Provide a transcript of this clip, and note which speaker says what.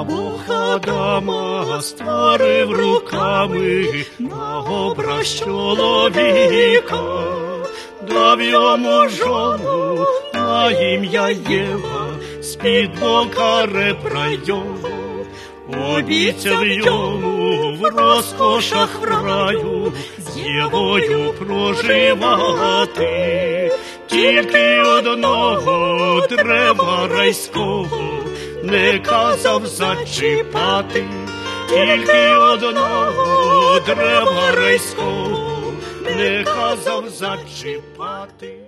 Speaker 1: Бог Адама створив руками на образ чоловіка, дав йому жону на ім'я Єва, з-під бока ребра його. Обіцяв йому в розкошах раю з Євою проживати. Тільки одного дерева райського не казав зачіпати. Тільки одного дерева райського не казав зачіпати.